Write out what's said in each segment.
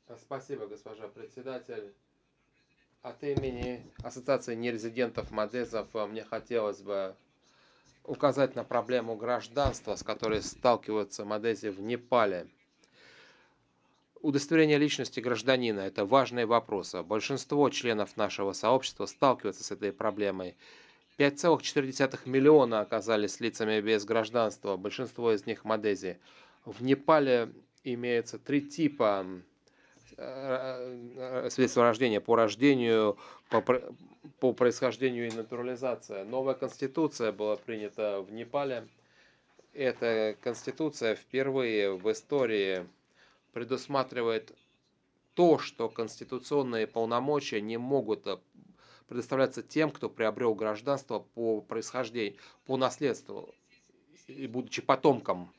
Спасибо, госпожа председатель. От имени Ассоциации нерезидентов Мадезов мне хотелось бы указать на проблему гражданства, с которой сталкиваются мадези в Непале. Удостоверение личности гражданина – это важный вопрос. Большинство членов нашего сообщества сталкиваются с этой проблемой. 5,4 миллиона оказались лицами без гражданства, большинство из них мадези. В Непале имеется три типа свидетельство о рождении: по рождению, по происхождению и натурализация. Новая конституция была принята в Непале. Эта конституция впервые в истории предусматривает то, что конституционные полномочия не могут предоставляться тем, кто приобрел гражданство по происхождению, по наследству и будучи потомком.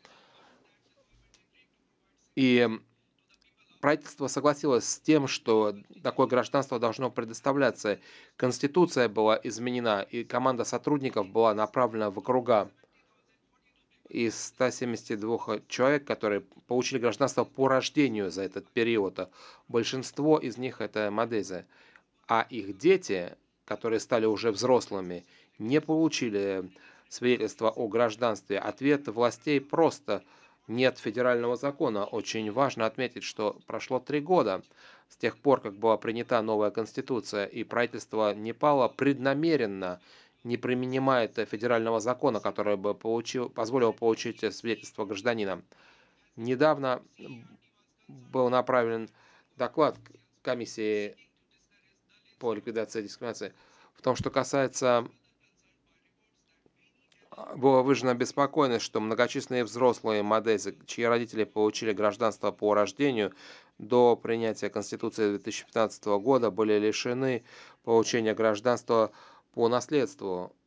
И правительство согласилось с тем, что такое гражданство должно предоставляться. Конституция была изменена, и команда сотрудников была направлена в округа. Из 172 человек, которые получили гражданство по рождению за этот период, большинство из них это мадези. А их дети, которые стали уже взрослыми, не получили свидетельства о гражданстве. Ответ властей просто: нет федерального закона. Очень важно отметить, что прошло 3 года с тех пор, как была принята новая конституция, и правительство Непала преднамеренно не принимает федерального закона, который бы позволил получить свидетельство гражданина. Недавно был направлен доклад комиссии по ликвидации дискриминации. В том, что касается, было выражена обеспокоенность, что многочисленные взрослые мадези, чьи родители получили гражданство по рождению, до принятия Конституции 2015 года были лишены получения гражданства по наследству.